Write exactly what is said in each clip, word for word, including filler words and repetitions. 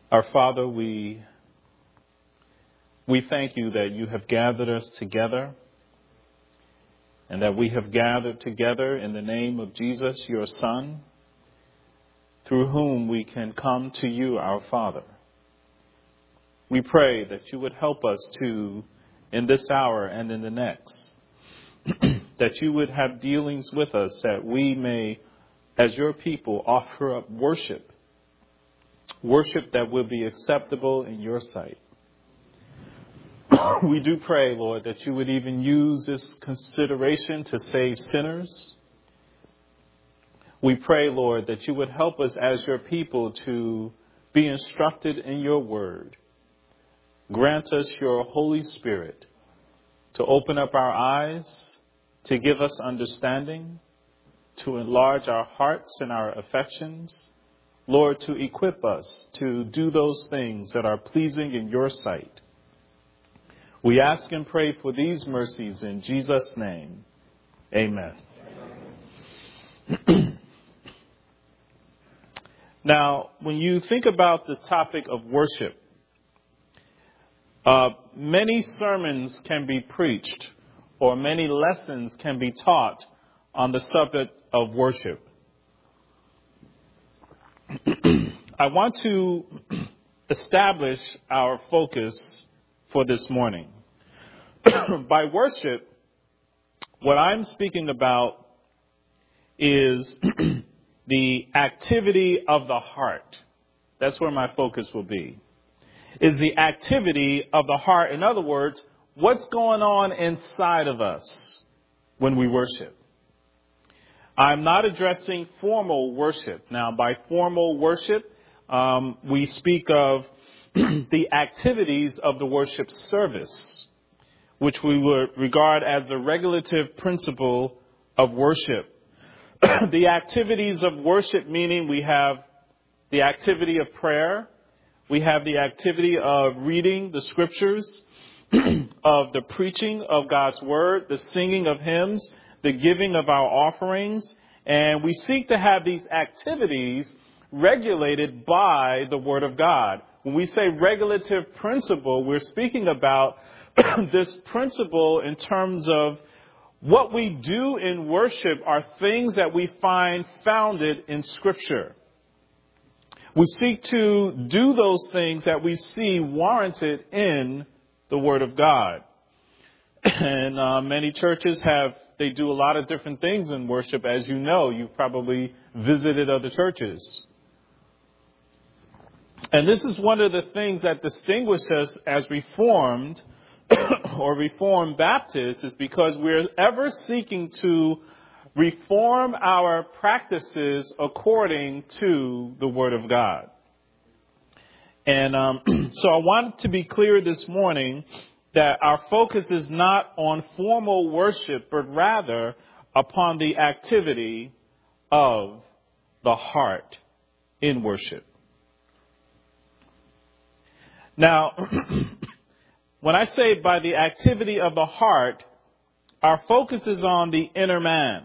Our Father, we we thank you that you have gathered us together and that we have gathered together in the name of Jesus, your Son, through whom we can come to you, our Father. We pray that you would help us to, in this hour and in the next, that you would have dealings with us, that we may, as your people, offer up worship, worship that will be acceptable in your sight. We do pray, Lord, that you would even use this consideration to save sinners. We pray, Lord, that you would help us as your people to be instructed in your word. Grant us your Holy Spirit to open up our eyes, to give us understanding, to enlarge our hearts and our affections. Lord, to equip us to do those things that are pleasing in your sight. We ask and pray for these mercies in Jesus' name. Amen. Amen. Now, when you think about the topic of worship, uh, many sermons can be preached or many lessons can be taught on the subject of worship. I want to establish our focus for this morning. By worship, what I'm speaking about is the activity of the heart. That's where my focus will be. Is the activity of the heart. In other words, what's going on inside of us when we worship. I'm not addressing formal worship. Now, by formal worship, um, we speak of the activities of the worship service, which we would regard as a regulative principle of worship. The activities of worship, meaning we have the activity of prayer, we have the activity of reading the scriptures, of the preaching of God's word, the singing of hymns, the giving of our offerings, and we seek to have these activities regulated by the word of God. When we say regulative principle, we're speaking about this principle in terms of what we do in worship are things that we find founded in Scripture. We seek to do those things that we see warranted in the Word of God. And uh, many churches have, they do a lot of different things in worship. As you know, you've probably visited other churches. And this is one of the things that distinguishes us as Reformed or Reformed Baptists, is because we're ever seeking to reform our practices according to the Word of God. And um, so I want to be clear this morning that our focus is not on formal worship, but rather upon the activity of the heart in worship. Now, when I say by the activity of the heart, our focus is on the inner man.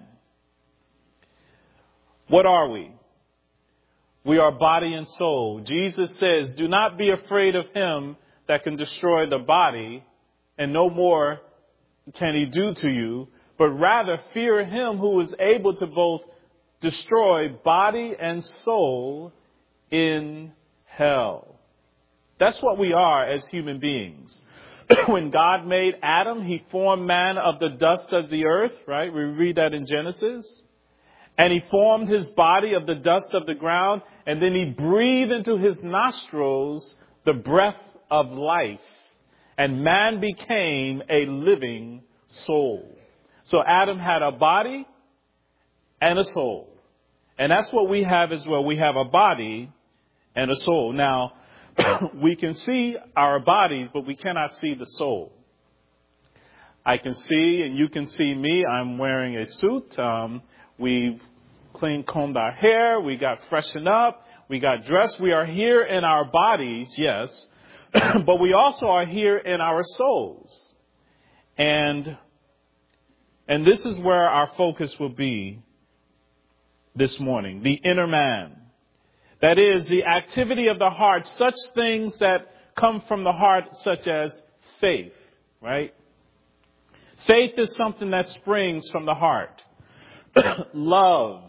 What are we? We are body and soul. Jesus says, do not be afraid of him that can destroy the body, and no more can he do to you, but rather fear him who is able to both destroy body and soul in hell. That's what we are as human beings. When God made Adam, he formed man of the dust of the earth, right? We read that in Genesis. And he formed his body of the dust of the ground, and then he breathed into his nostrils the breath of life. And man became a living soul. So Adam had a body and a soul. And that's what we have as well. We have a body and a soul. Now, we can see our bodies, but we cannot see the soul. I can see, and you can see me. I'm wearing a suit. Um, we've clean combed our hair. We got freshened up. We got dressed. We are here in our bodies, yes, but we also are here in our souls. And, and this is where our focus will be this morning, the inner man. That is, the activity of the heart, such things that come from the heart, such as faith, right? Faith is something that springs from the heart. Love,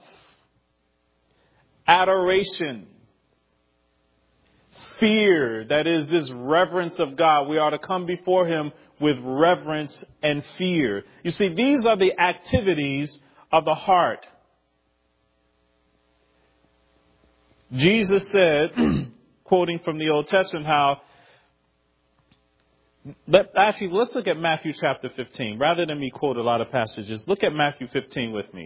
adoration, fear, that is this reverence of God. We are to come before him with reverence and fear. You see, these are the activities of the heart. Jesus said, quoting from the Old Testament, how, let, actually, let's look at Matthew chapter fifteen. Rather than me quote a lot of passages, look at Matthew fifteen with me.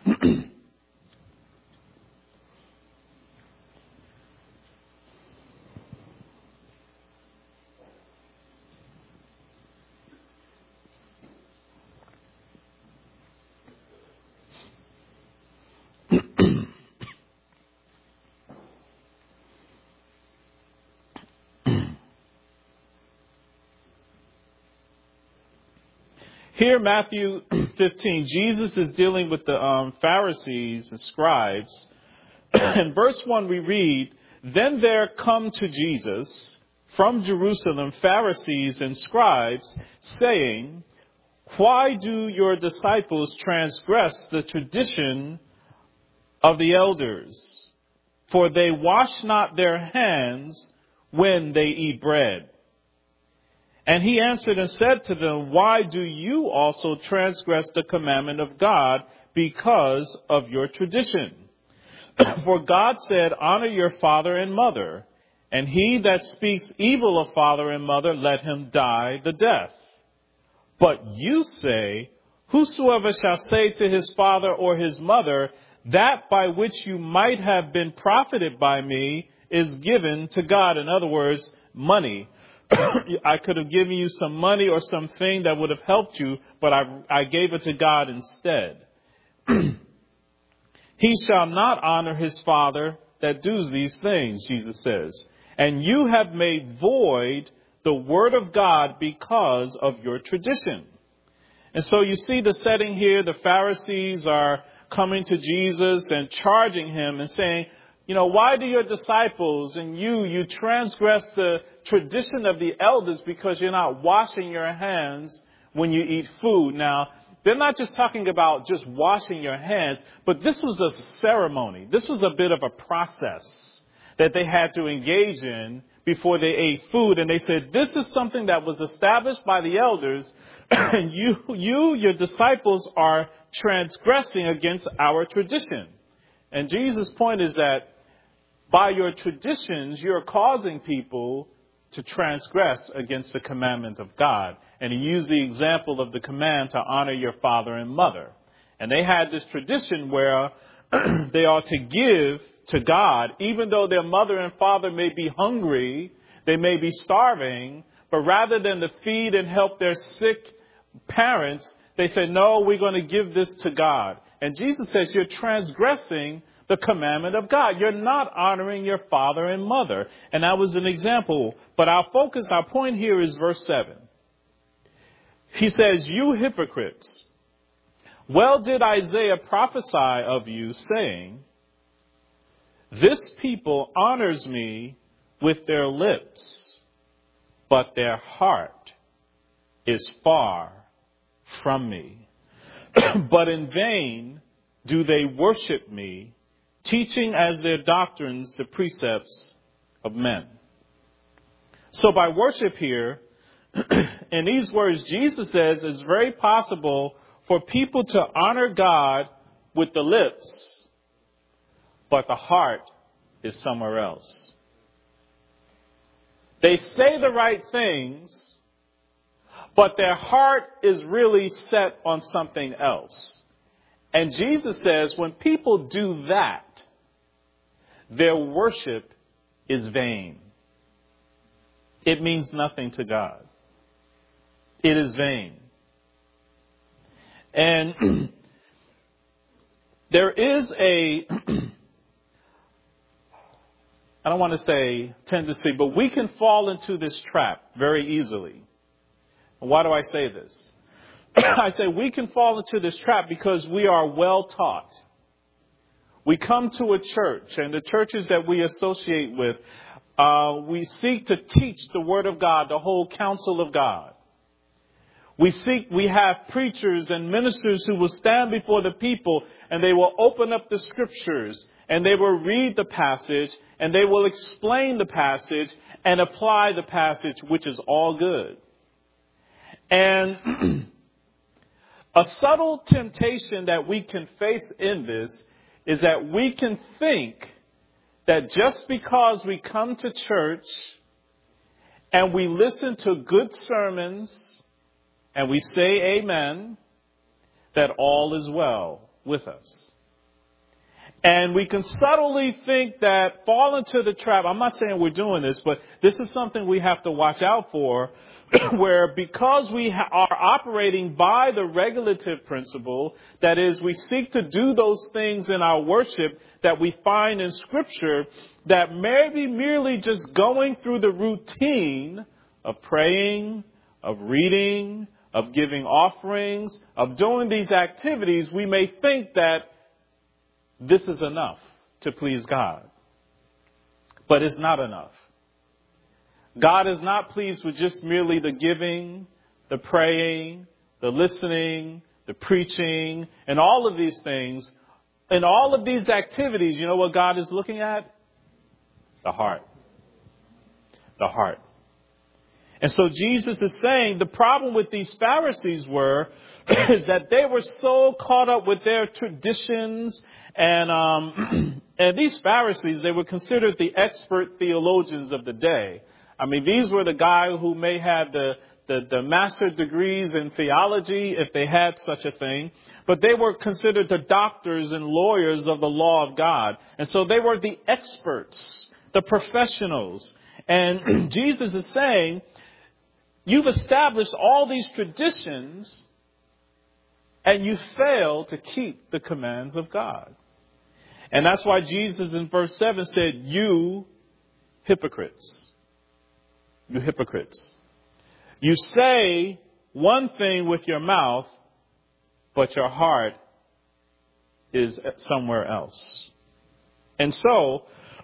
Here, Matthew fifteen, Jesus is dealing with the um, Pharisees and scribes. In verse one, we read, "Then there come to Jesus from Jerusalem Pharisees and scribes, saying, 'Why do your disciples transgress the tradition of the elders? For they wash not their hands when they eat bread.' And he answered and said to them, 'Why do you also transgress the commandment of God because of your tradition? For God said, honor your father and mother, and he that speaks evil of father and mother, let him die the death. But you say, whosoever shall say to his father or his mother, that by which you might have been profited by me is given to God.'" In other words, money. I could have given you some money or something that would have helped you, but I, I gave it to God instead. "He shall not honor his father that does these things," Jesus says. "And you have made void the word of God because of your tradition." And so you see the setting here. The Pharisees are coming to Jesus and charging him and saying, you know, "Why do your disciples and you, you transgress the tradition of the elders because you're not washing your hands when you eat food?" Now, they're not just talking about just washing your hands, but this was a ceremony. This was a bit of a process that they had to engage in before they ate food. And they said, this is something that was established by the elders, and you, you, your disciples are transgressing against our tradition. And Jesus' point is that by your traditions, you're causing people to transgress against the commandment of God. And he used the example of the command to honor your father and mother. And they had this tradition where they are to give to God, even though their mother and father may be hungry, they may be starving, but rather than to feed and help their sick parents, they say, no, we're going to give this to God. And Jesus says, you're transgressing the commandment of God. You're not honoring your father and mother. And that was an example. But our focus, our point here is verse seven. He says, "You hypocrites, well did Isaiah prophesy of you, saying, this people honors me with their lips, but their heart is far from me. But in vain do they worship me, teaching as their doctrines the precepts of men." So by worship here, in these words, Jesus says it's very possible for people to honor God with the lips, but the heart is somewhere else. They say the right things, but their heart is really set on something else. And Jesus says when people do that, their worship is vain. It means nothing to God. It is vain. And there is a, I don't want to say tendency, but we can fall into this trap very easily. And why do I say this? I say we can fall into this trap because we are well taught. We come to a church, and the churches that we associate with, uh, we seek to teach the Word of God, the whole counsel of God. We seek, we have preachers and ministers who will stand before the people, and they will open up the scriptures, and they will read the passage, and they will explain the passage and apply the passage, which is all good. And a subtle temptation that we can face in this is that we can think that just because we come to church and we listen to good sermons and we say amen, that all is well with us. And we can subtly think that, fall into the trap. I'm not saying we're doing this, but this is something we have to watch out for, where because we ha- are operating by the regulative principle, that is, we seek to do those things in our worship that we find in Scripture, that maybe merely just going through the routine of praying, of reading, of giving offerings, of doing these activities, we may think that this is enough to please God. But it's not enough. God is not pleased with just merely the giving, the praying, the listening, the preaching, and all of these things. In all of these activities, you know what God is looking at? The heart. The heart. And so Jesus is saying the problem with these Pharisees were is that they were so caught up with their traditions, and um, and these Pharisees, they were considered the expert theologians of the day. I mean, these were the guys who may have the, the, the master degrees in theology, if they had such a thing, but they were considered the doctors and lawyers of the law of God. And so they were the experts, the professionals. And Jesus is saying, you've established all these traditions and you fail to keep the commands of God. And that's why Jesus in verse seven said, you hypocrites. You hypocrites. You say one thing with your mouth, but your heart is somewhere else. And so,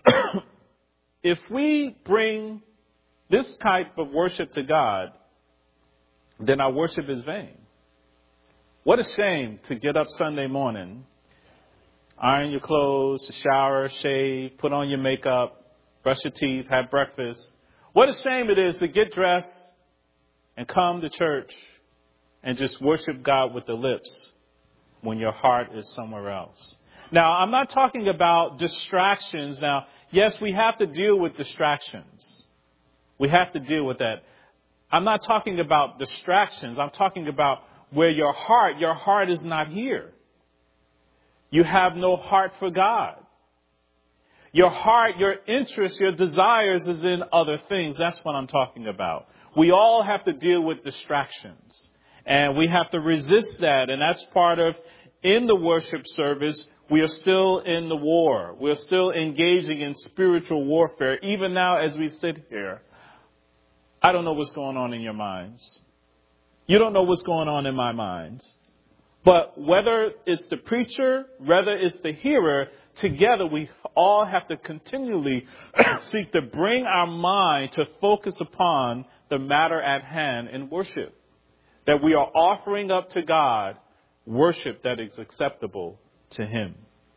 if we bring this type of worship to God, then our worship is vain. What a shame to get up Sunday morning, iron your clothes, shower, shave, put on your makeup, brush your teeth, have breakfast. What a shame it is to get dressed and come to church and just worship God with the lips when your heart is somewhere else. Now, I'm not talking about distractions. Now, yes, we have to deal with distractions. We have to deal with that. I'm not talking about distractions. I'm talking about where your heart, your heart is not here. You have no heart for God. Your heart, your interest, your desires is in other things. That's what I'm talking about. We all have to deal with distractions, and we have to resist that. And that's part of, in the worship service, we are still in the war. We're still engaging in spiritual warfare. Even now as we sit here, I don't know what's going on in your minds. You don't know what's going on in my minds. But whether it's the preacher, whether it's the hearer, together we all have to continually seek to bring our mind to focus upon the matter at hand in worship. That we are offering up to God worship that is acceptable to Him.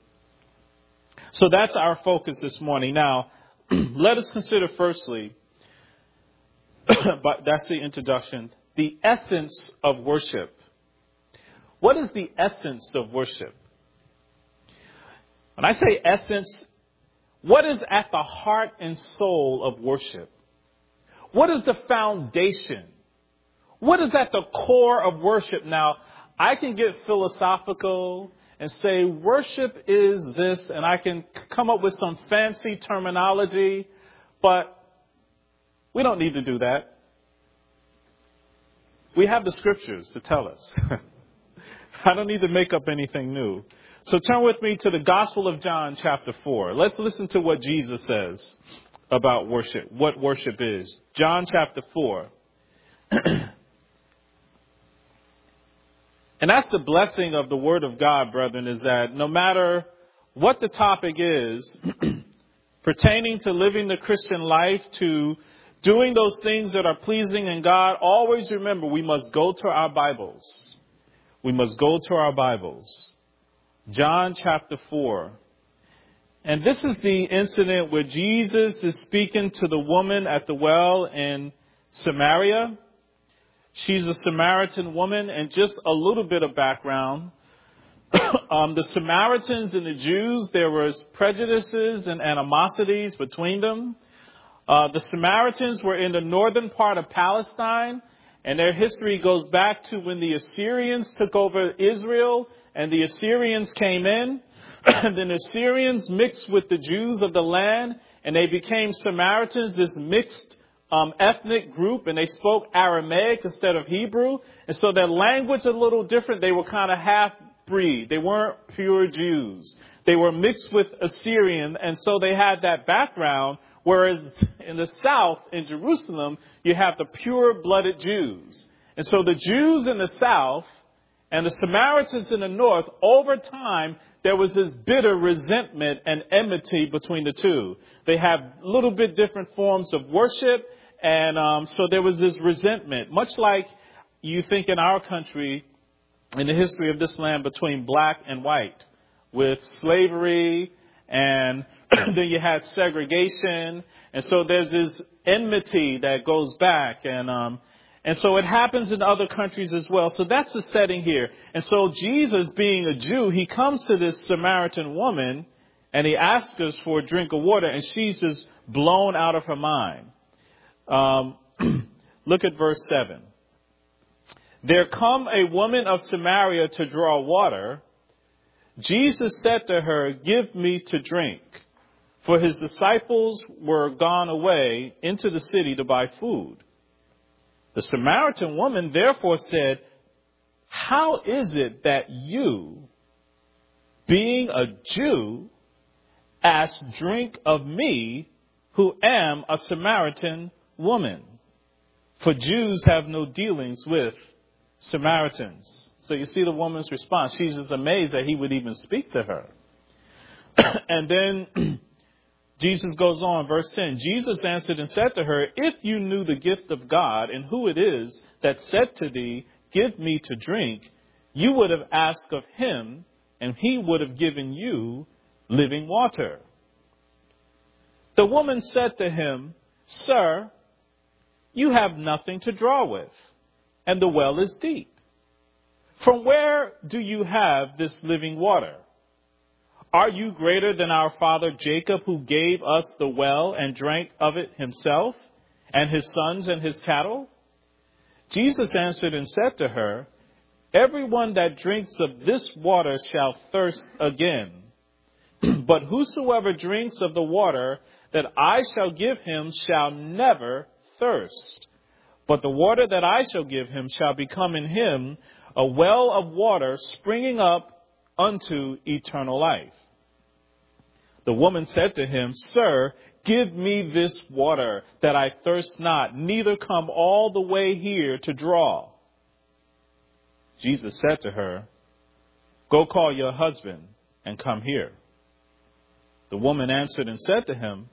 So that's our focus this morning. Now, let us consider firstly, but that's the introduction, the essence of worship. What is the essence of worship? When I say essence, what is at the heart and soul of worship? What is the foundation? What is at the core of worship? Now, I can get philosophical and say worship is this, and I can come up with some fancy terminology, but we don't need to do that. We have the scriptures to tell us. I don't need to make up anything new. So turn with me to the Gospel of John, chapter four. Let's listen to what Jesus says about worship, what worship is. John chapter four. And that's the blessing of the Word of God, brethren, is that no matter what the topic is pertaining to living the Christian life, to doing those things that are pleasing in God. Always remember, we must go to our Bibles. We must go to our Bibles. John chapter four. And this is the incident where Jesus is speaking to the woman at the well in Samaria. She's a Samaritan woman, and just a little bit of background. um, the Samaritans and the Jews, there was prejudices and animosities between them. Uh, the Samaritans were in the northern part of Palestine, and their history goes back to when the Assyrians took over Israel, and the Assyrians came in. And then the Assyrians mixed with the Jews of the land, and they became Samaritans, this mixed um, ethnic group, and they spoke Aramaic instead of Hebrew. And so their language a little different. They were kind of half-breed. They weren't pure Jews. They were mixed with Assyrian, and so they had that background, whereas in the south, in Jerusalem, you have the pure-blooded Jews. And so the Jews in the south and the Samaritans in the north, over time, there was this bitter resentment and enmity between the two. They have a little bit different forms of worship, and um, so there was this resentment, much like you think in our country, in the history of this land, between black and white, with slavery, and then you had segregation, and so there's this enmity that goes back, and um, And so it happens in other countries as well. So that's the setting here. And so Jesus, being a Jew, he comes to this Samaritan woman and he asks her for a drink of water, and she's just blown out of her mind. Um, look at verse seven. There come a woman of Samaria to draw water. Jesus said to her, give me to drink. For his disciples were gone away into the city to buy food. The Samaritan woman therefore said, how is it that you, being a Jew, ask drink of me, who am a Samaritan woman? For Jews have no dealings with Samaritans. So you see the woman's response. She's just amazed that he would even speak to her. And then Jesus goes on, verse ten. Jesus answered and said to her, if you knew the gift of God and who it is that said to thee, give me to drink, you would have asked of him, and he would have given you living water. The woman said to him, sir, you have nothing to draw with, and the well is deep. From where do you have this living water? Are you greater than our father Jacob, who gave us the well and drank of it himself, and his sons and his cattle? Jesus answered and said to her, everyone that drinks of this water shall thirst again. But whosoever drinks of the water that I shall give him shall never thirst. But the water that I shall give him shall become in him a well of water springing up unto eternal life. The woman said to him, sir, give me this water that I thirst not, neither come all the way here to draw. Jesus said to her, go call your husband and come here. The woman answered and said to him,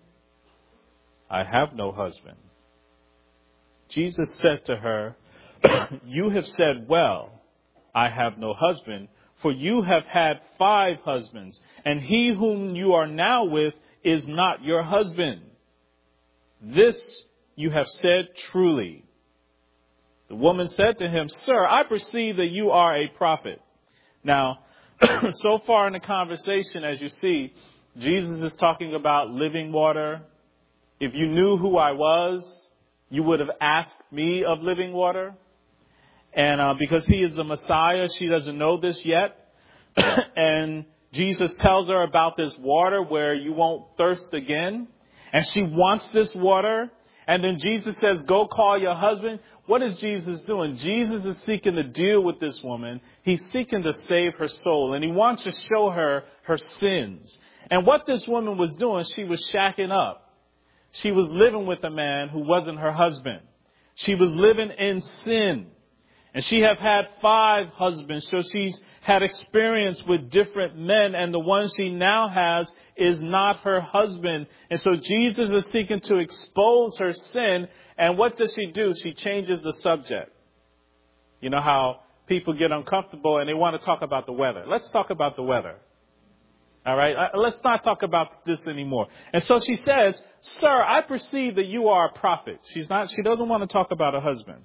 I have no husband. Jesus said to her, you have said well, I have no husband, for you have had five husbands, and he whom you are now with is not your husband. This you have said truly. The woman said to him, sir, I perceive that you are a prophet. Now, so far in the conversation, as you see, Jesus is talking about living water. If you knew who I was, you would have asked me of living water. And uh, because he is the Messiah, she doesn't know this yet. And Jesus tells her about this water where you won't thirst again. And she wants this water. And then Jesus says, go call your husband. What is Jesus doing? Jesus is seeking to deal with this woman. He's seeking to save her soul. And he wants to show her her sins. And what this woman was doing, she was shacking up. She was living with a man who wasn't her husband. She was living in sin. And she have had five husbands, so she's had experience with different men, and the one she now has is not her husband. And so Jesus is seeking to expose her sin. And what does she do? She changes the subject. You know how people get uncomfortable and they want to talk about the weather. Let's talk about the weather. All right. Let's not talk about this anymore. And so she says, "Sir, I perceive that you are a prophet." She's not, she doesn't want to talk about her husband.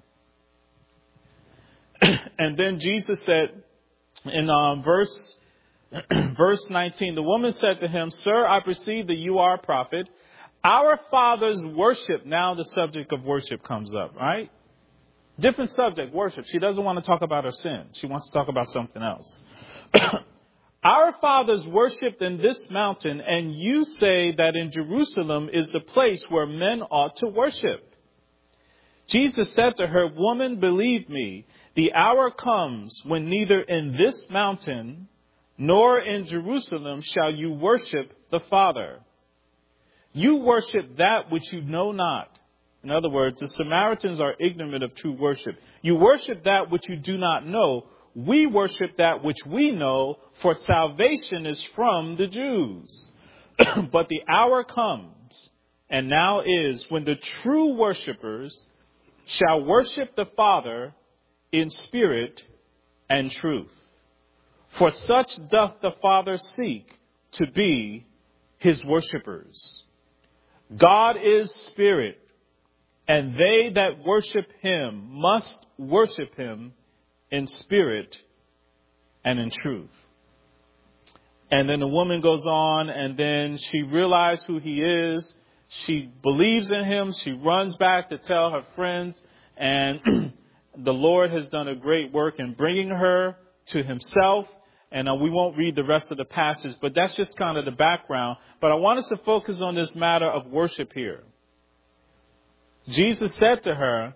And then Jesus said in um, verse, verse nineteen, the woman said to him, "Sir, I perceive that you are a prophet. Our fathers worship." Now the subject of worship comes up, right? Different subject, worship. She doesn't want to talk about her sin. She wants to talk about something else. "Our fathers worshipped in this mountain, and you say that in Jerusalem is the place where men ought to worship." Jesus said to her, "Woman, believe me, the hour comes when neither in this mountain nor in Jerusalem shall you worship the Father. You worship that which you know not." In other words, the Samaritans are ignorant of true worship. "You worship that which you do not know. We worship that which we know, for salvation is from the Jews. But the hour comes, and now is, when the true worshipers shall worship the Father in spirit and truth. For such doth the Father seek to be his worshipers. God is spirit, and they that worship him must worship him in spirit and in truth." And then the woman goes on, and then she realized who he is. She believes in him. She runs back to tell her friends, and the Lord has done a great work in bringing her to himself. And uh, we won't read the rest of the passage, but that's just kind of the background. But I want us to focus on this matter of worship here. Jesus said to her,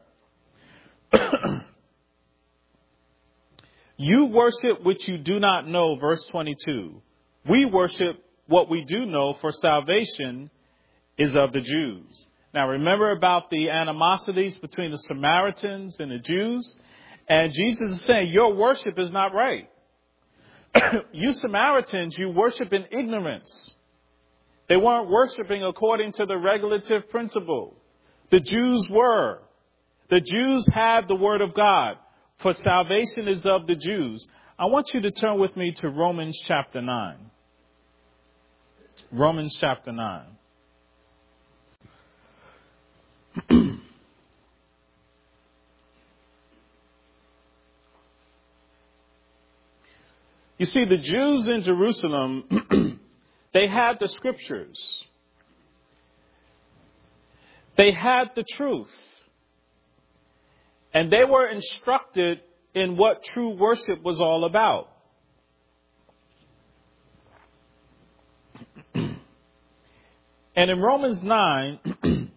"You worship which you do not know," verse twenty-two. "We worship what we do know, for salvation is of the Jews." Now remember about the animosities between the Samaritans and the Jews. And Jesus is saying, your worship is not right. You Samaritans, you worship in ignorance. They weren't worshiping according to the regulative principle. The Jews were. The Jews had the word of God, for salvation is of the Jews. I want you to turn with me to Romans chapter nine. Romans chapter nine. You see, the Jews in Jerusalem, they had the scriptures. They had the truth. And they were instructed in what true worship was all about. And in Romans nine,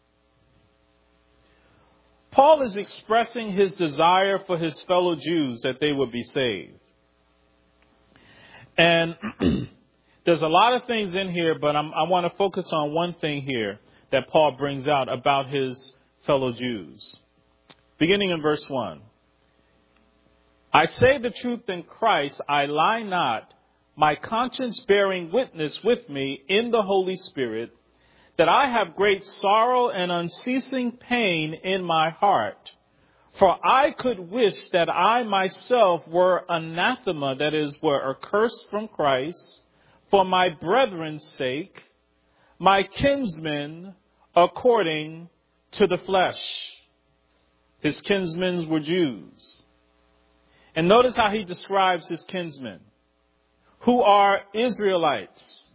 Paul is expressing his desire for his fellow Jews that they would be saved. And there's a lot of things in here, but I'm, I want to focus on one thing here that Paul brings out about his fellow Jews. Beginning in verse one. "I say the truth in Christ, I lie not, my conscience bearing witness with me in the Holy Spirit, that I have great sorrow and unceasing pain in my heart. For I could wish that I myself were anathema, that is, were accursed from Christ, for my brethren's sake, my kinsmen according to the flesh." His kinsmen were Jews. And notice how he describes his kinsmen, who are Israelites,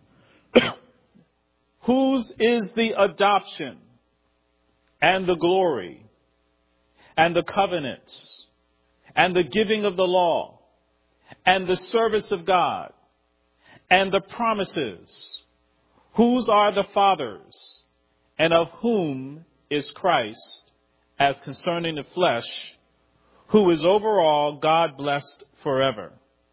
whose is the adoption and the glory and the covenants and the giving of the law and the service of God and the promises, whose are the fathers, and of whom is Christ, as concerning the flesh, who is over all, God blessed forever.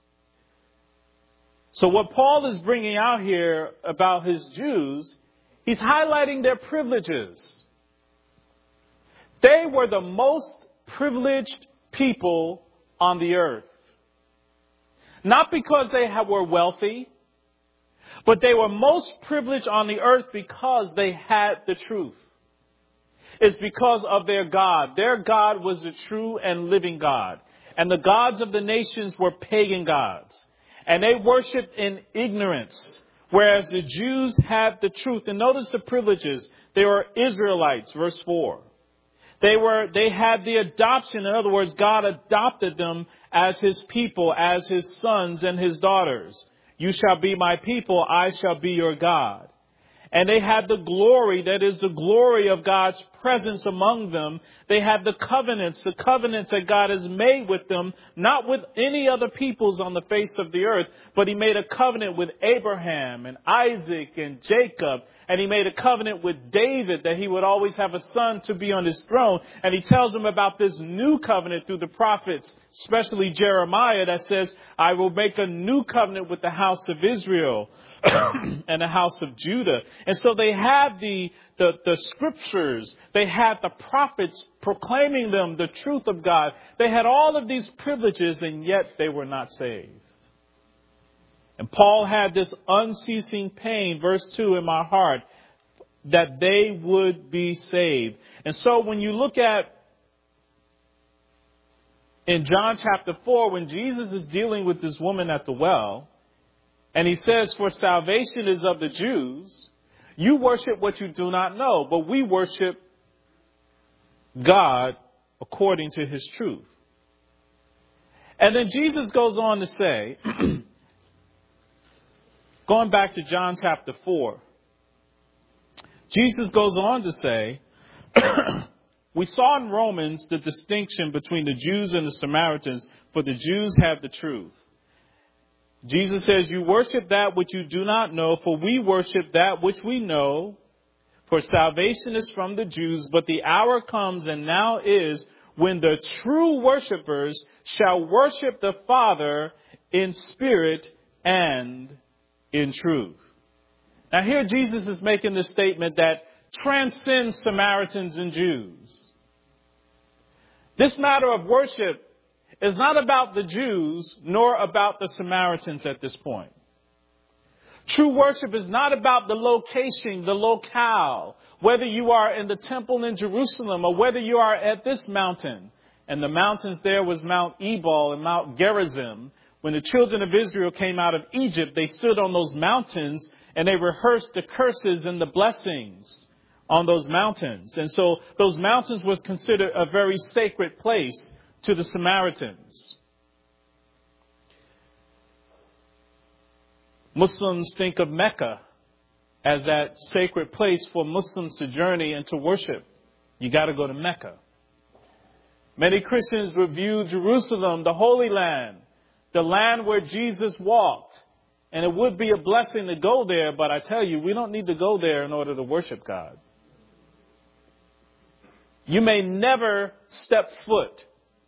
So what Paul is bringing out here about his Jews, he's highlighting their privileges. They were the most privileged people on the earth. Not because they ha- were wealthy, but they were most privileged on the earth because they had the truth. It's because of their God. Their God was the true and living God. And the gods of the nations were pagan gods. And they worshiped in ignorance, whereas the Jews had the truth. And notice the privileges. They were Israelites, verse four. They were, they had the adoption. In other words, God adopted them as his people, as his sons and his daughters. You shall be my people, I shall be your God. And they had the glory, that is the glory of God's presence among them. They had the covenants, the covenants that God has made with them, not with any other peoples on the face of the earth, but he made a covenant with Abraham and Isaac and Jacob. And he made a covenant with David that he would always have a son to be on his throne. And he tells them about this new covenant through the prophets, especially Jeremiah, that says, I will make a new covenant with the house of Israel and the house of Judah. And so they had the, the, the scriptures. They had the prophets proclaiming them the truth of God. They had all of these privileges, and yet they were not saved. And Paul had this unceasing pain, verse two, in my heart, that they would be saved. And so when you look at in John chapter four, when Jesus is dealing with this woman at the well, and he says, for salvation is of the Jews, you worship what you do not know, but we worship God according to his truth. And then Jesus goes on to say, going back to John chapter four, Jesus goes on to say, we saw in Romans the distinction between the Jews and the Samaritans, for the Jews have the truth. Jesus says, you worship that which you do not know, for we worship that which we know, for salvation is from the Jews, but the hour comes and now is when the true worshipers shall worship the Father in spirit and in truth. Now here Jesus is making the statement that transcends Samaritans and Jews. This matter of worship is not about the Jews nor about the Samaritans at this point. True worship is not about the location, the locale, whether you are in the temple in Jerusalem or whether you are at this mountain. And the mountains there was Mount Ebal and Mount Gerizim. When the children of Israel came out of Egypt, they stood on those mountains and they rehearsed the curses and the blessings on those mountains. And so those mountains was considered a very sacred place to the Samaritans. Muslims think of Mecca as that sacred place for Muslims to journey and to worship. You got to go to Mecca. Many Christians review Jerusalem, the Holy Land, the land where Jesus walked. And it would be a blessing to go there, but I tell you, we don't need to go there in order to worship God. You may never step foot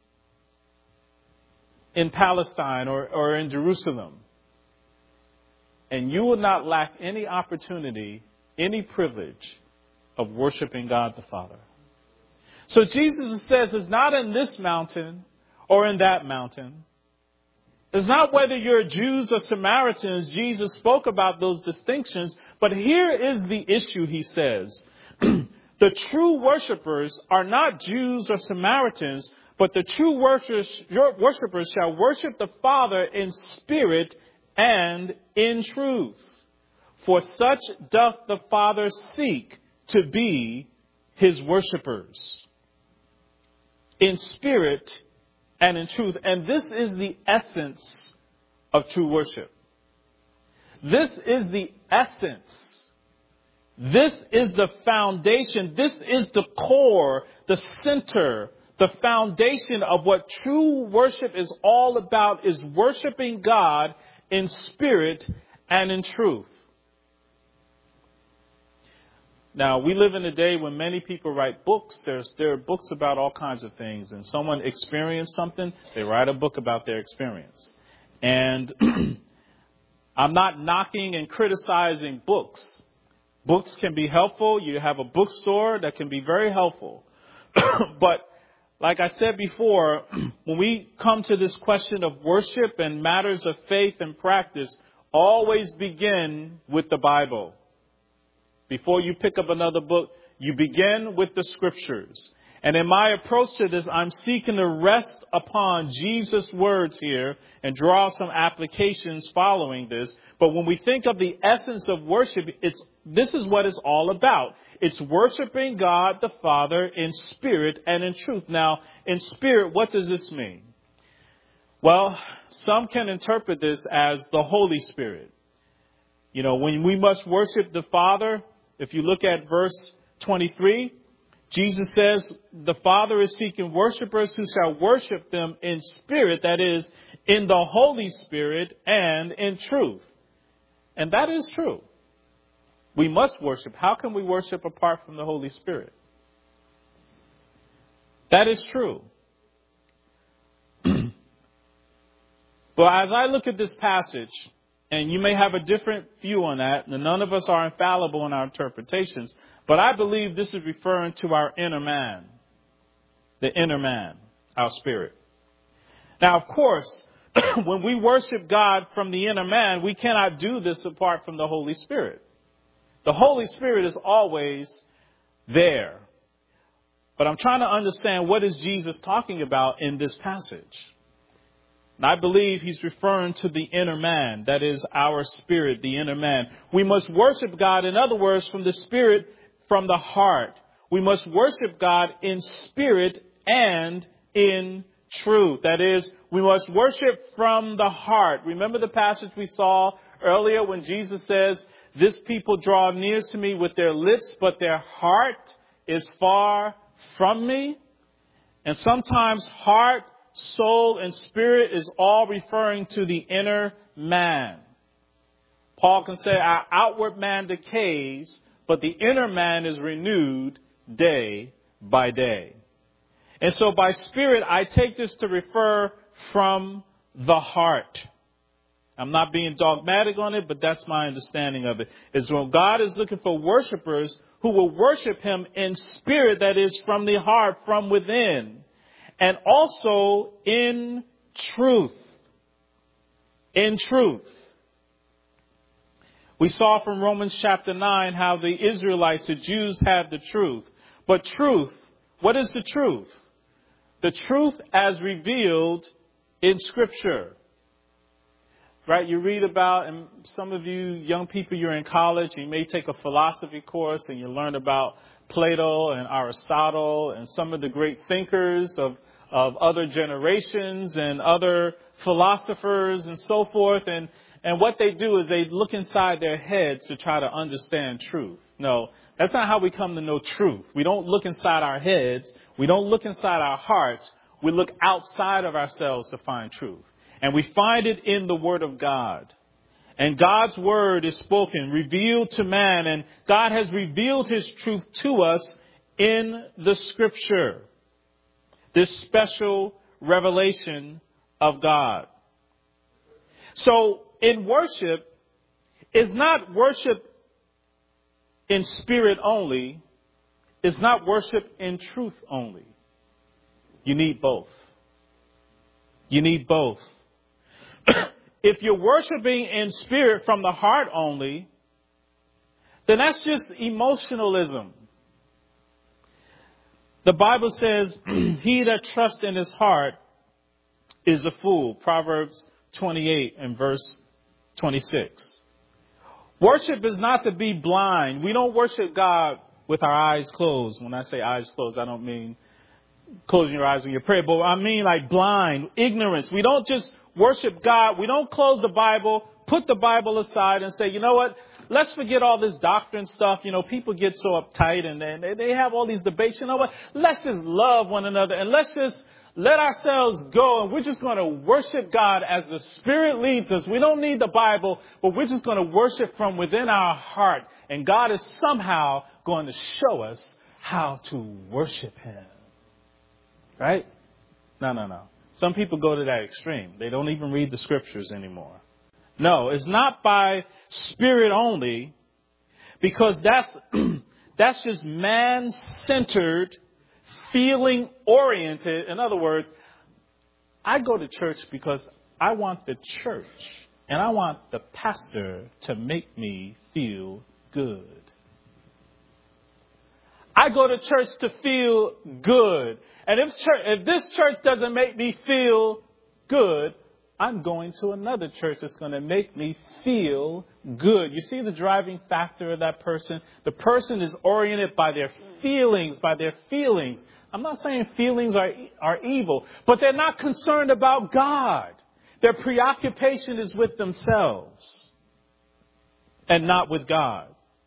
in Palestine or, or in Jerusalem, and you will not lack any opportunity, any privilege of worshiping God the Father. So Jesus says it's not in this mountain or in that mountain. It's not whether you're Jews or Samaritans. Jesus spoke about those distinctions, but here is the issue, he says. The true worshipers are not Jews or Samaritans, but the true worshipers, worshipers shall worship the Father in spirit and in truth. For such doth the Father seek to be his worshipers. In spirit and in truth. And this is the essence of true worship. This is the essence. This is the foundation. This is the core, the center, the foundation of what true worship is all about, is worshiping God in spirit and in truth. Now, we live in a day when many people write books. There's, there are books about all kinds of things. And someone experienced something, they write a book about their experience. And I'm not knocking and criticizing books. Books can be helpful. You have a bookstore that can be very helpful. But like I said before, when we come to this question of worship and matters of faith and practice, always begin with the Bible. Before you pick up another book, you begin with the scriptures. And in my approach to this, I'm seeking to rest upon Jesus' words here and draw some applications following this. But when we think of the essence of worship, it's this is what it's all about. It's worshiping God the Father in spirit and in truth. Now, in spirit, what does this mean? Well, some can interpret this as the Holy Spirit. You know, when we must worship the Father, if you look at verse twenty-three, Jesus says the Father is seeking worshipers who shall worship them in spirit, that is, in the Holy Spirit and in truth. And that is true. We must worship. How can we worship apart from the Holy Spirit? That is true. But as I look at this passage, and you may have a different view on that, and none of us are infallible in our interpretations, but I believe this is referring to our inner man, the inner man, our spirit. Now, of course, when we worship God from the inner man, we cannot do this apart from the Holy Spirit. The Holy Spirit is always there. But I'm trying to understand, what is Jesus talking about in this passage? And I believe he's referring to the inner man, that is our spirit, the inner man. We must worship God, in other words, from the spirit, from the heart. We must worship God in spirit and in truth. That is, we must worship from the heart. Remember the passage we saw earlier when Jesus says, this people draw near to me with their lips, but their heart is far from me. And sometimes heart, soul, and spirit is all referring to the inner man. Paul can say our outward man decays, but the inner man is renewed day by day. And so by spirit, I take this to refer from the heart. I'm not being dogmatic on it, but that's my understanding of it. Is when God is looking for worshipers who will worship him in spirit, that is from the heart, from within, and also in truth. In truth. We saw from Romans chapter nine how the Israelites, the Jews, had the truth. But truth, what is the truth? The truth as revealed in Scripture. Right? You read about, and some of you young people, you're in college, you may take a philosophy course and you learn about Plato and Aristotle and some of the great thinkers of, of other generations and other philosophers and so forth. And, and what they do is they look inside their heads to try to understand truth. No, that's not how we come to know truth. We don't look inside our heads. We don't look inside our hearts. We look outside of ourselves to find truth. And we find it in the Word of God. And God's Word is spoken, revealed to man. And God has revealed his truth to us in the Scripture. This special revelation of God. So in worship, it's not worship in spirit only. It's not worship in truth only. You need both. You need both. If you're worshiping in spirit from the heart only, then that's just emotionalism. The Bible says, he that trusts in his heart is a fool. Proverbs twenty-eight and verse twenty-six. Worship is not to be blind. We don't worship God with our eyes closed. When I say eyes closed, I don't mean closing your eyes when you pray, but I mean like blind, ignorance. We don't just worship God. We don't close the Bible, put the Bible aside and say, you know what? Let's forget all this doctrine stuff. You know, people get so uptight and they, they have all these debates. You know what? Let's just love one another and let's just let ourselves go. And we're just going to worship God as the Spirit leads us. We don't need the Bible, but we're just going to worship from within our heart. And God is somehow going to show us how to worship him. Right? No, no, no. Some people go to that extreme. They don't even read the scriptures anymore. No, it's not by spirit only, because that's that's just man-centered feeling oriented. In other words, I go to church because I want the church and I want the pastor to make me feel good. I go to church to feel good. And if church, if this church doesn't make me feel good, I'm going to another church that's going to make me feel good. You see the driving factor of that person? The person is oriented by their feelings, by their feelings. I'm not saying feelings are, are evil, but they're not concerned about God. Their preoccupation is with themselves and not with God.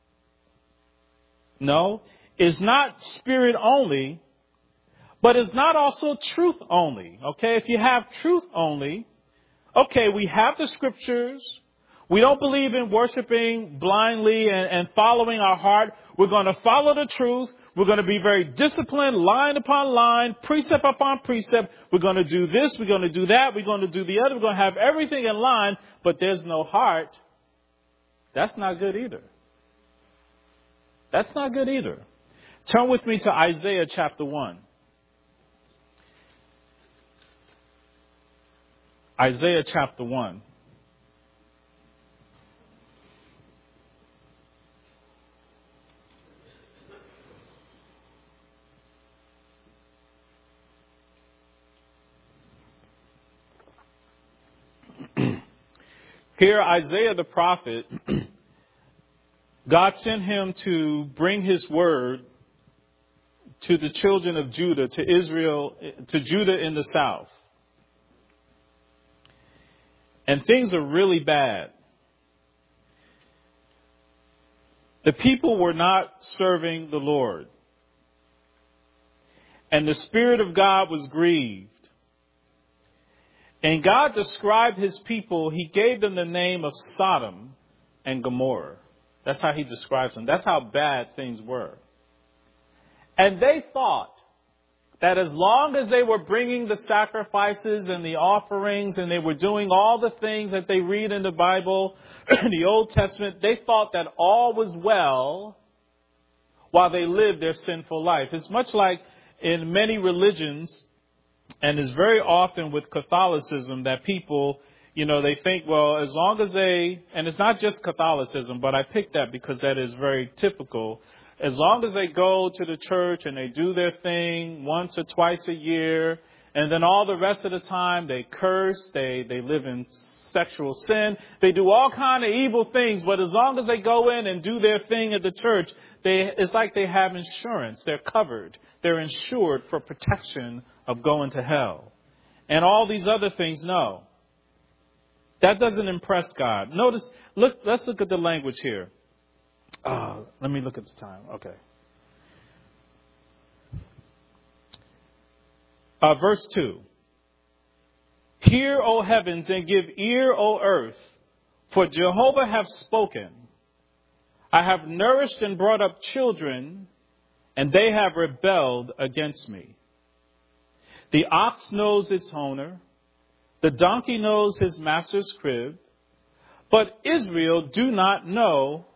No, it's not spirit only, but it's not also truth only. Okay, if you have truth only, okay, we have the scriptures. We don't believe in worshiping blindly and, and following our heart. We're going to follow the truth. We're going to be very disciplined, line upon line, precept upon precept. We're going to do this. We're going to do that. We're going to do the other. We're going to have everything in line, but there's no heart. That's not good either. That's not good either. Turn with me to Isaiah chapter one. Isaiah chapter one. Here, Isaiah the prophet, God sent him to bring his word to the children of Judah, to Israel, to Judah in the south. And things are really bad. The people were not serving the Lord. And the Spirit of God was grieved. And God described his people. He gave them the name of Sodom and Gomorrah. That's how he describes them. That's how bad things were. And they thought that as long as they were bringing the sacrifices and the offerings and they were doing all the things that they read in the Bible, in the Old Testament, they thought that all was well while they lived their sinful life. It's much like in many religions, and it's very often with Catholicism that people, you know, they think, well, as long as they, and it's not just Catholicism, but I picked that because that is very typical. As long as they go to the church and they do their thing once or twice a year, and then all the rest of the time they curse, they, they live in sexual sin, they do all kind of evil things, but as long as they go in and do their thing at the church, they, it's like they have insurance. They're covered. They're insured for protection of going to hell. And all these other things, no. That doesn't impress God. Notice, look, let's look at the language here. Uh, let me look at the time. Okay. Uh, verse two. Hear, O heavens, and give ear, O earth, for Jehovah hath spoken. I have nourished and brought up children, and they have rebelled against me. The ox knows its owner. The donkey knows his master's crib. But Israel do not know.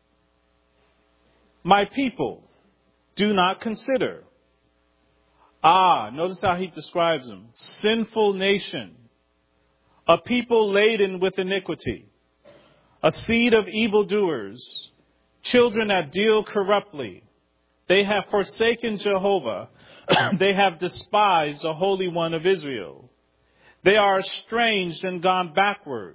My people do not consider. Ah, notice how he describes them. Sinful nation, a people laden with iniquity, a seed of evildoers, children that deal corruptly. They have forsaken Jehovah. They have despised the Holy One of Israel. They are estranged and gone backward.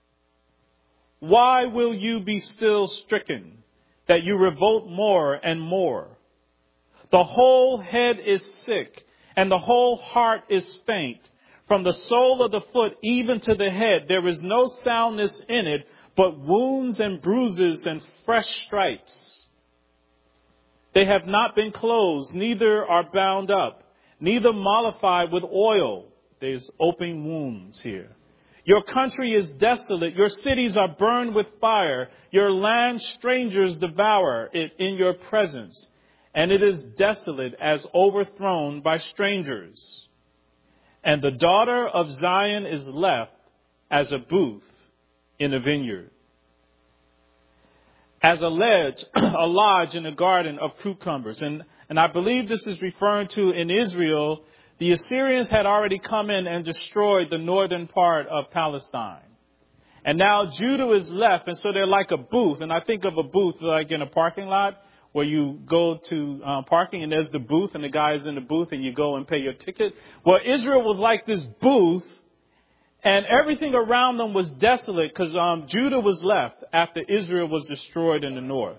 Why will you be still stricken, that you revolt more and more? The whole head is sick, and the whole heart is faint. From the sole of the foot even to the head, there is no soundness in it, but wounds and bruises and fresh stripes. They have not been closed, neither are bound up, neither mollified with oil. There's open wounds here. Your country is desolate. Your cities are burned with fire. Your land strangers devour it in your presence. And it is desolate as overthrown by strangers. And the daughter of Zion is left as a booth in a vineyard. as a ledge, a lodge in a garden of cucumbers. And, and I believe this is referring to in Israel, the Assyrians had already come in and destroyed the northern part of Palestine. And now Judah is left, and so they're like a booth. And I think of a booth like in a parking lot where you go to uh, parking and there's the booth and the guy is in the booth and you go and pay your ticket. Well, Israel was like this booth, and everything around them was desolate because um, Judah was left after Israel was destroyed in the north.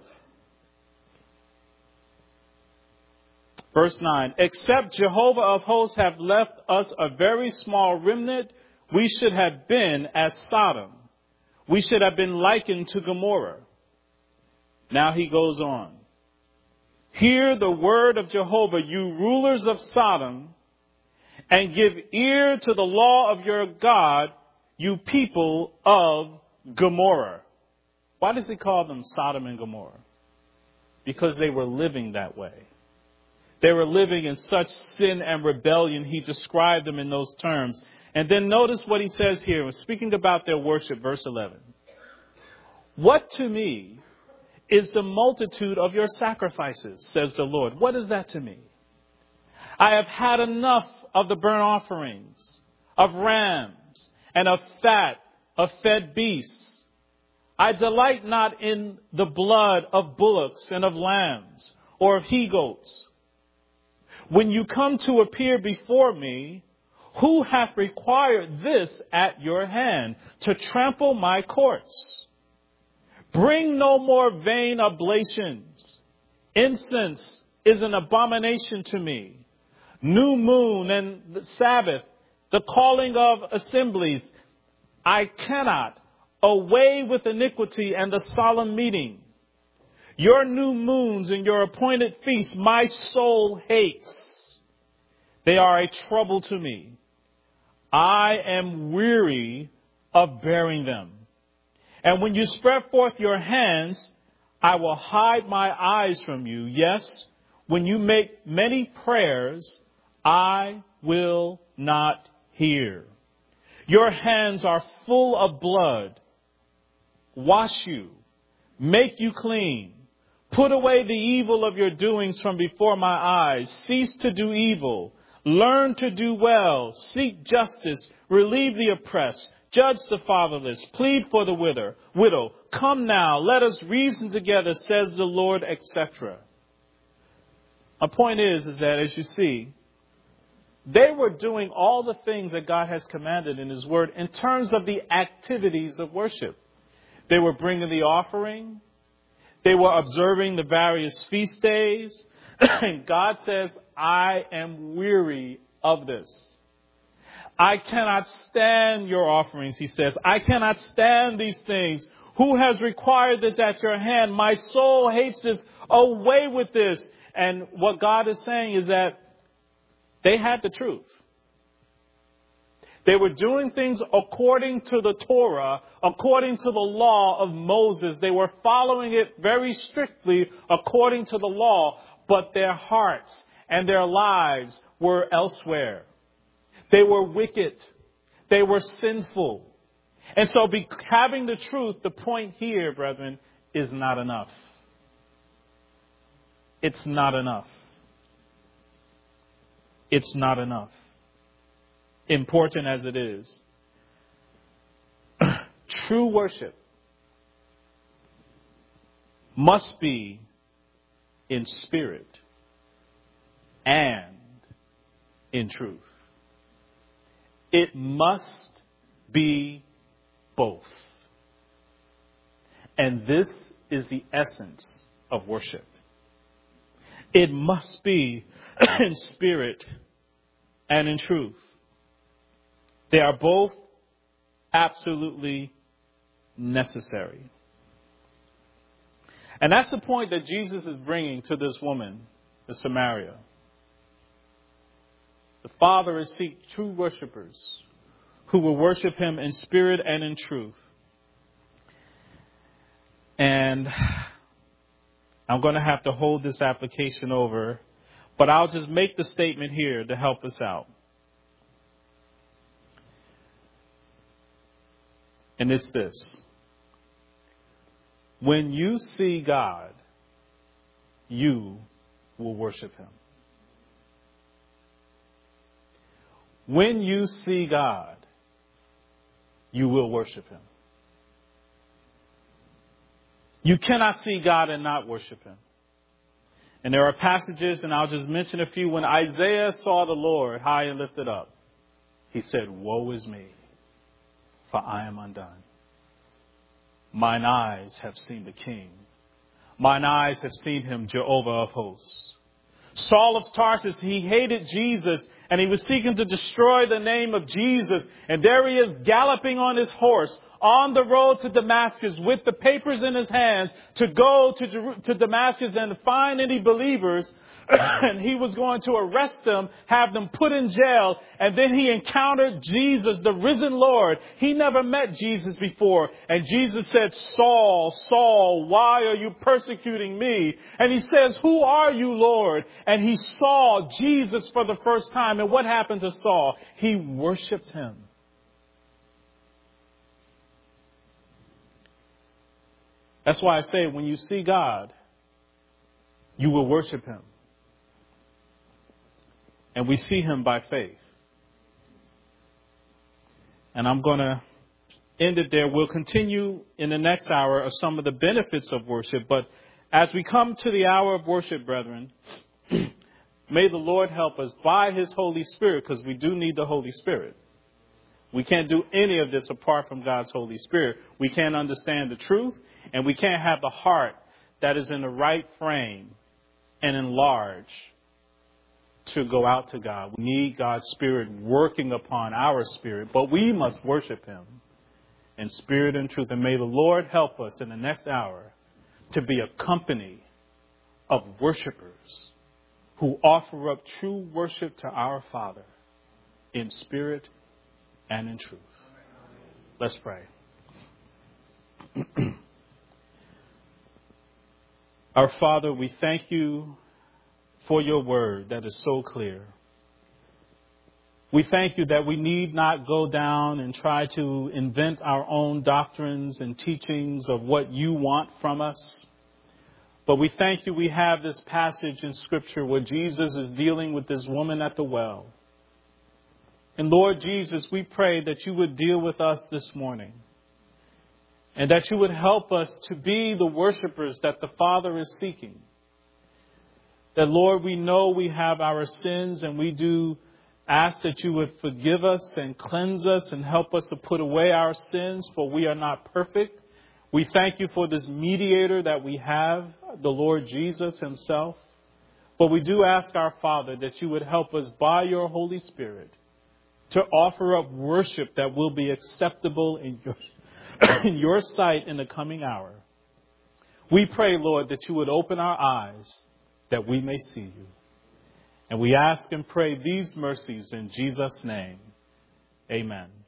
Verse nine, except Jehovah of hosts have left us a very small remnant, we should have been as Sodom. We should have been likened to Gomorrah. Now he goes on. Hear the word of Jehovah, you rulers of Sodom, and give ear to the law of your God, you people of Gomorrah. Why does he call them Sodom and Gomorrah? Because they were living that way. They were living in such sin and rebellion. He described them in those terms. And then notice what he says here, speaking about their worship, verse eleven. What to me is the multitude of your sacrifices, says the Lord. What is that to me? I have had enough of the burnt offerings, of rams, and of fat, of fed beasts. I delight not in the blood of bullocks and of lambs, or of he-goats. When you come to appear before me, who hath required this at your hand, to trample my courts? Bring no more vain oblations. Incense is an abomination to me. New moon and the Sabbath, the calling of assemblies. I cannot. Away with iniquity and the solemn meeting. Your new moons and your appointed feasts, my soul hates. They are a trouble to me. I am weary of bearing them. And when you spread forth your hands, I will hide my eyes from you. Yes, when you make many prayers, I will not hear. Your hands are full of blood. Wash you, make you clean. Put away the evil of your doings from before my eyes. Cease to do evil. Learn to do well. Seek justice. Relieve the oppressed. Judge the fatherless. Plead for the widow. Widow. Come now, let us reason together, says the Lord, et cetera. My point is, is that as you see, they were doing all the things that God has commanded in his word in terms of the activities of worship. They were bringing the offering. They were observing the various feast days. And God says, I am weary of this. I cannot stand your offerings, he says. I cannot stand these things. Who has required this at your hand? My soul hates this. Away with this. And what God is saying is that they had the truth. They were doing things according to the Torah, according to the law of Moses. They were following it very strictly according to the law, but their hearts and their lives were elsewhere. They were wicked. They were sinful. And so be, having the truth, the point here, brethren, is not enough. It's not enough. It's not enough. Important as it is. True worship must be in spirit and in truth. It must be both. And this is the essence of worship. It must be in spirit and in truth. They are both absolutely necessary. And that's the point that Jesus is bringing to this woman, the Samaria. The Father is seeking true worshipers who will worship him in spirit and in truth. And I'm going to have to hold this application over, but I'll just make the statement here to help us out. And it's this. When you see God, you will worship him. When you see God, you will worship him. You cannot see God and not worship him. And there are passages, and I'll just mention a few. When Isaiah saw the Lord high and lifted up, he said, "Woe is me, for I am undone. Mine eyes have seen the King. Mine eyes have seen him, Jehovah of hosts." Saul of Tarsus, he hated Jesus, and he was seeking to destroy the name of Jesus. And there he is, galloping on his horse on the road to Damascus with the papers in his hands to go to, Jer- to Damascus and find any believers. And he was going to arrest them, have them put in jail. And then he encountered Jesus, the risen Lord. He never met Jesus before. And Jesus said, "Saul, Saul, why are you persecuting me?" And he says, "Who are you, Lord?" And he saw Jesus for the first time. And what happened to Saul? He worshiped him. That's why I say, when you see God, you will worship him. And we see him by faith. And I'm going to end it there. We'll continue in the next hour of some of the benefits of worship. But as we come to the hour of worship, brethren, may the Lord help us by his Holy Spirit, because we do need the Holy Spirit. We can't do any of this apart from God's Holy Spirit. We can't understand the truth, and we can't have the heart that is in the right frame and enlarged to go out to God. We need God's Spirit working upon our spirit, but we must worship him in spirit and truth. And may the Lord help us in the next hour to be a company of worshipers who offer up true worship to our Father in spirit and in truth. Let's pray. Our Father, we thank you for your word that is so clear. We thank you that we need not go down and try to invent our own doctrines and teachings of what you want from us. But we thank you we have this passage in Scripture where Jesus is dealing with this woman at the well. And Lord Jesus, we pray that you would deal with us this morning, and that you would help us to be the worshipers that the Father is seeking. That, Lord, we know we have our sins, and we do ask that you would forgive us and cleanse us and help us to put away our sins, for we are not perfect. We thank you for this mediator that we have, the Lord Jesus himself. But we do ask our Father that you would help us by your Holy Spirit to offer up worship that will be acceptable in your, in your sight in the coming hour. We pray, Lord, that you would open our eyes that we may see you. And we ask and pray these mercies in Jesus' name. Amen.